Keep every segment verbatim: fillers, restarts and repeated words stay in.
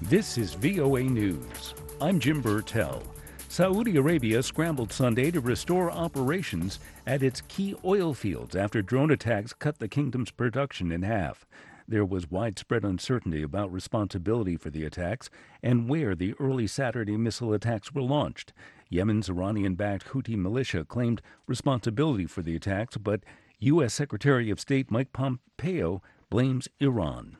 This is V O A News. I'm Jim Burtell. Saudi Arabia scrambled Sunday to restore operations at its key oil fields after drone attacks cut the kingdom's production in half. There was widespread uncertainty about responsibility for the attacks and where the early Saturday missile attacks were launched. Yemen's Iranian-backed Houthi militia claimed responsibility for the attacks, but U S. Secretary of State Mike Pompeo blames Iran.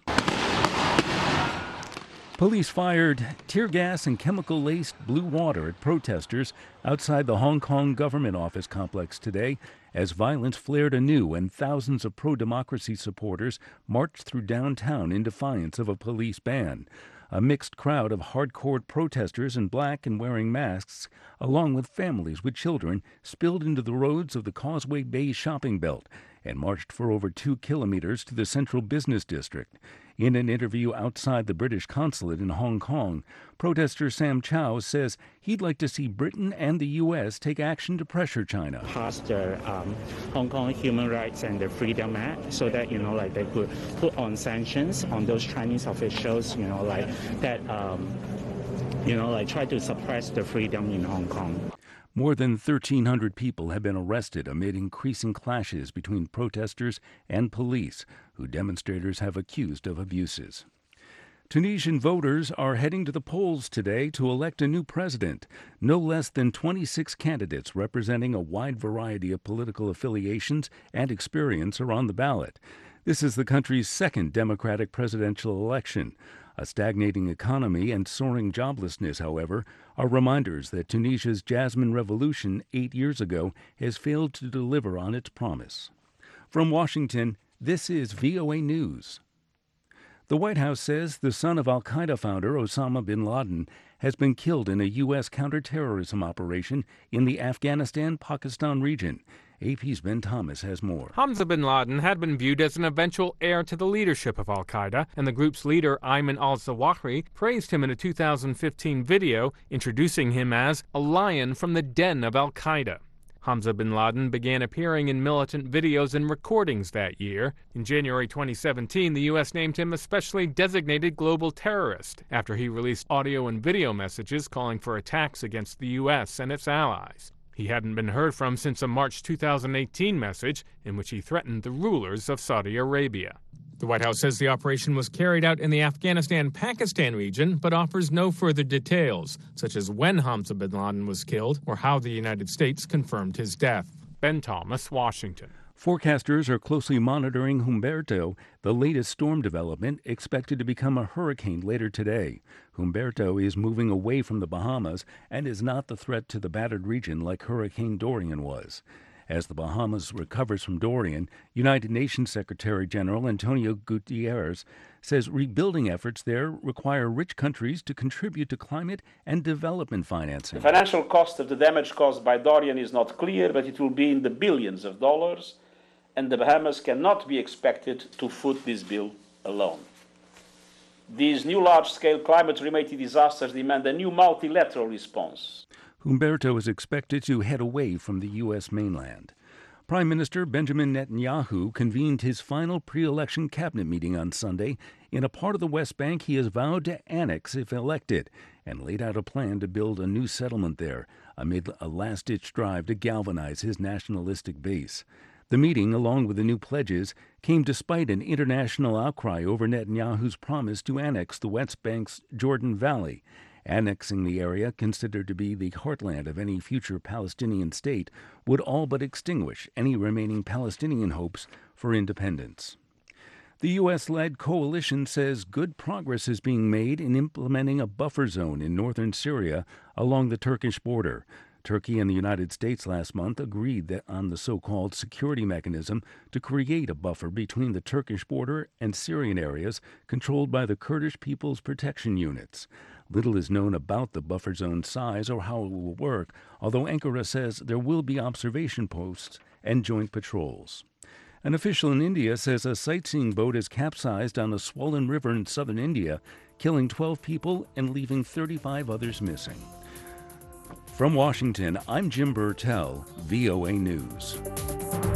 Police fired tear gas and chemical-laced blue water at protesters outside the Hong Kong government office complex today as violence flared anew and thousands of pro-democracy supporters marched through downtown in defiance of a police ban. A mixed crowd of hardcore protesters in black and wearing masks, along with families with children, spilled into the roads of the Causeway Bay shopping belt and marched for over two kilometers to the central business district. In an interview outside the British consulate in Hong Kong, protester Sam Chow says he'd like to see Britain and the U S take action to pressure China. Pass the um, Hong Kong Human Rights and the Freedom Act so that, you know, like they could put on sanctions on those Chinese officials, you know, like that, um, you know, like try to suppress the freedom in Hong Kong. More than thirteen hundred people have been arrested amid increasing clashes between protesters and police, who demonstrators have accused of abuses. Tunisian voters are heading to the polls today to elect a new president. No less than twenty-six candidates representing a wide variety of political affiliations and experience are on the ballot. This is the country's second democratic presidential election. A stagnating economy and soaring joblessness, however, are reminders that Tunisia's Jasmine Revolution eight years ago has failed to deliver on its promise. From Washington, this is V O A News. The White House says the son of al-Qaeda founder Osama bin Laden has been killed in a U S counterterrorism operation in the Afghanistan-Pakistan region. A P's Ben Thomas has more. Hamza bin Laden had been viewed as an eventual heir to the leadership of al-Qaeda, and the group's leader, Ayman al-Zawahiri, praised him in a two thousand fifteen video, introducing him as a lion from the den of al-Qaeda. Hamza bin Laden began appearing in militant videos and recordings that year. In January twenty seventeen, the U S named him a specially designated global terrorist after he released audio and video messages calling for attacks against the U S and its allies. He hadn't been heard from since a March two thousand eighteen message in which he threatened the rulers of Saudi Arabia. The White House says the operation was carried out in the Afghanistan-Pakistan region, but offers no further details, such as when Hamza bin Laden was killed or how the United States confirmed his death. Ben Thomas, Washington. Forecasters are closely monitoring Humberto, the latest storm development expected to become a hurricane later today. Humberto is moving away from the Bahamas and is not the threat to the battered region like Hurricane Dorian was. As the Bahamas recovers from Dorian, United Nations Secretary General Antonio Guterres says rebuilding efforts there require rich countries to contribute to climate and development financing. The financial cost of the damage caused by Dorian is not clear, but it will be in the billions of dollars, and the Bahamas cannot be expected to foot this bill alone. These new large-scale climate-related disasters demand a new multilateral response. Humberto is expected to head away from the U S mainland. Prime Minister Benjamin Netanyahu convened his final pre-election cabinet meeting on Sunday in a part of the West Bank he has vowed to annex if elected, and laid out a plan to build a new settlement there amid a last-ditch drive to galvanize his nationalistic base. The meeting, along with the new pledges, came despite an international outcry over Netanyahu's promise to annex the West Bank's Jordan Valley. Annexing the area, considered to be the heartland of any future Palestinian state, would all but extinguish any remaining Palestinian hopes for independence. The U S-led coalition says good progress is being made in implementing a buffer zone in northern Syria along the Turkish border. Turkey and the United States last month agreed that on the so-called security mechanism to create a buffer between the Turkish border and Syrian areas controlled by the Kurdish People's Protection Units. Little is known about the buffer zone size or how it will work, although Ankara says there will be observation posts and joint patrols. An official in India says a sightseeing boat has capsized on a swollen river in southern India, killing twelve people and leaving thirty-five others missing. From Washington, I'm Jim Burtell, V O A News.